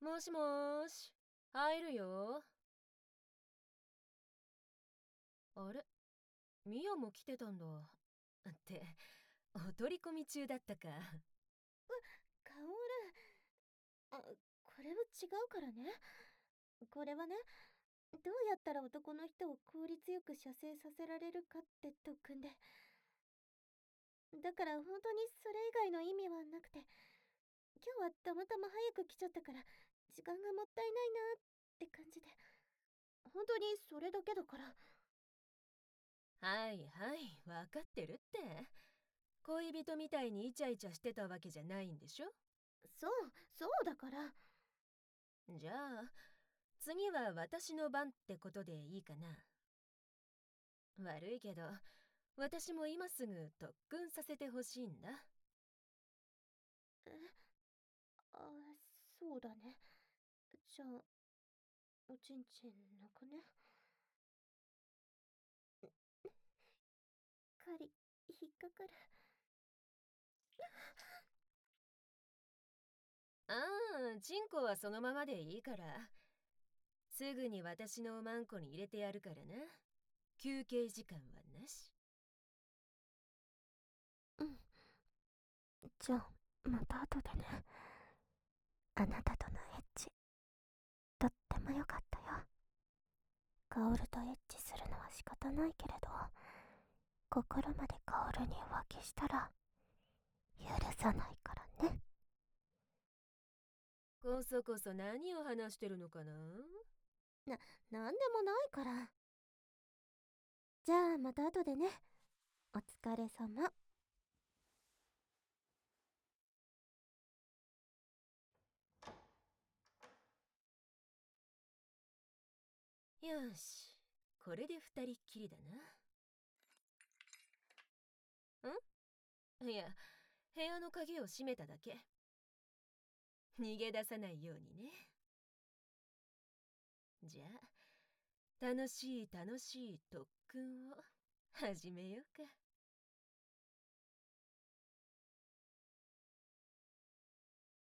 もしもーし、入るよ。あれ、ミオも来てたんだ。って、お取り込み中だったか。 カオル、これは違うからね。これはね、どうやったら男の人を効率よく射精させられるかって特訓で。だから本当にそれ以外の意味はなくて、今日はたまたま早く来ちゃったから、時間がもったいないなって感じで。本当にそれだけだから。 はいはい、わかってるって。恋人みたいにイチャイチャしてたわけじゃないんでしょ。 そうだから。 じゃあ、次は私の番ってことでいいかな。悪いけど、私も今すぐ特訓させてほしいんだ。 え、あ、そうだね。じゃあ、おちんちん抜くね。針、引っかかる。 ああ、チンコはそのままでいいから。すぐに私のマンコに入れてやるからな。休憩時間はなし。 うん。じゃあ、また後でね。あなたとのエッチ、とっても良かったよ。カオルとエッチするのは仕方ないけれど、心までカオルに浮気したら、許さないからね。 こそこそ何を話してるのかな。 なんでもないから。じゃあ、また後でね。お疲れ様。 よし、これで二人っきりだな。いや、部屋の鍵を閉めただけ。逃げ出さないようにね。じゃあ、楽しい特訓を始めようか。